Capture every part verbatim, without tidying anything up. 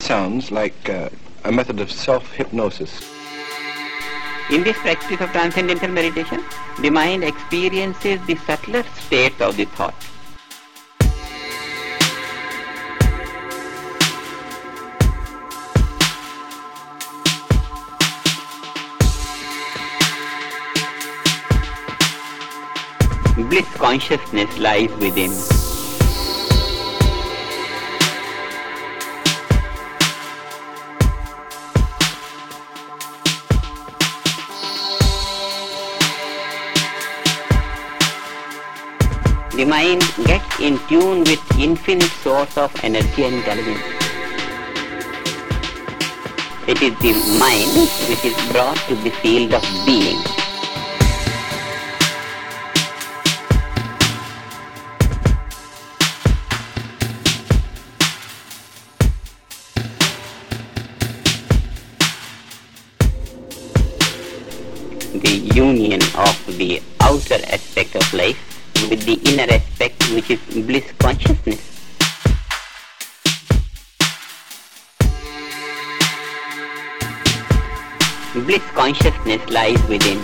sounds like uh, a method of self-hypnosis. In this practice of transcendental meditation, the mind experiences the subtler states of the thought. Bliss consciousness lies within. The mind gets in tune with infinite source of energy and intelligence. It is the mind which is brought to the field of being. The union of the outer aspect of life with the inner aspect, which is bliss consciousness. Bliss consciousness lies within.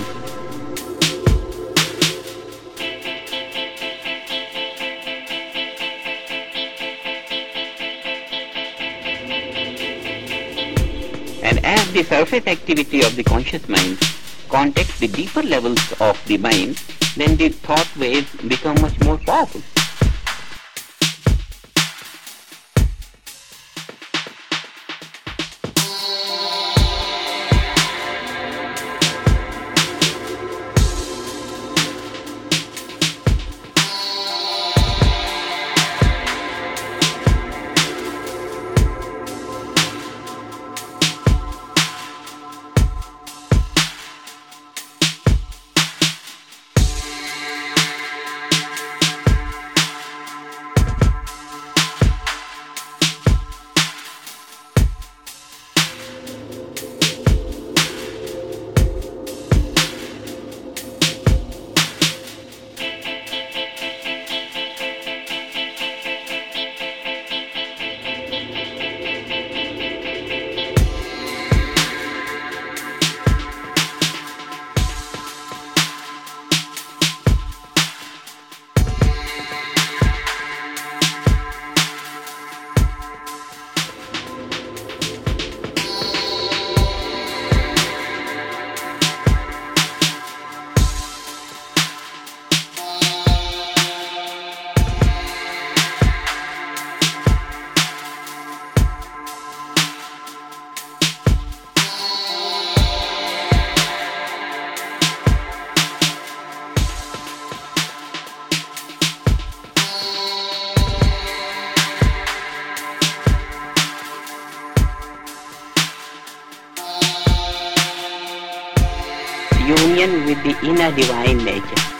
And as the surface activity of the conscious mind contacts the deeper levels of the mind, then the thought waves become much more powerful. Union with the inner divine nature.